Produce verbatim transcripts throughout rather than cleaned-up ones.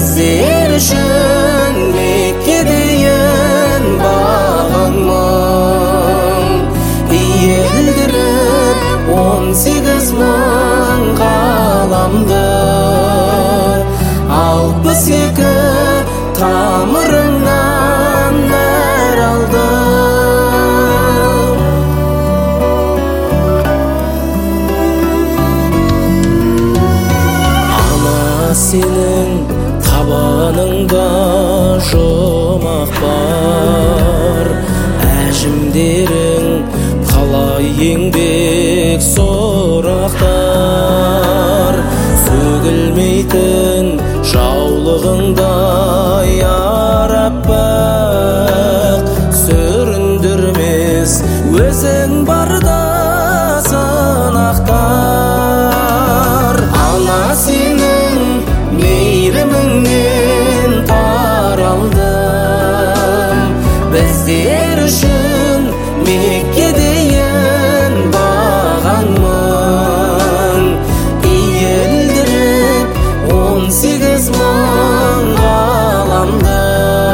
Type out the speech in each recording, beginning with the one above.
Bizler üçün Mekke'deyin bağınmın, Yeldirip on sekiz ming kalamdı, Alpыс екі tamırından er aldım. Ana senin tabanыңда жұмақ бар, әжімдерің қалай еңбек сорақтар, сөгілмейтін жаулығыңда яраппақ, сүріндірмес өзің барда сынақтар. Ана сенің мейіріміңнен таралдым, біздер үшін Меккедейін бағанмын, иелдіріп он сегіз мың ғаламды,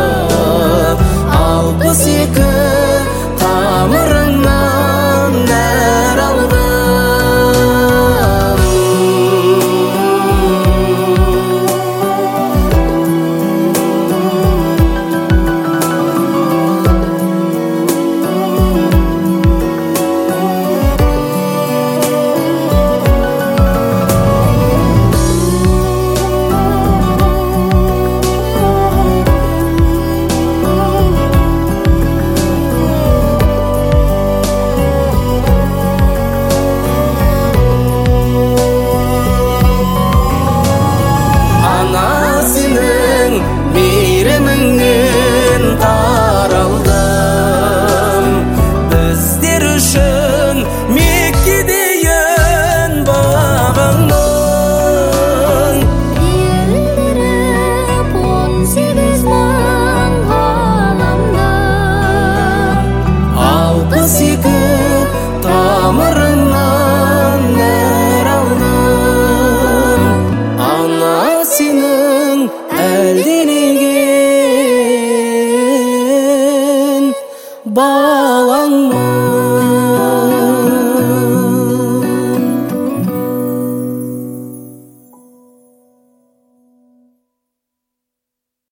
алпыс екі тамырыңнан нәр алдым. Мейіріміңнен таралдым, біздер үшін Меккедейін бағыңмын, елдіріп он сегіз мың ғаламды, алпыс екі тамырыңнан нәр алдым. Ана сенің әлденеген балаңмын.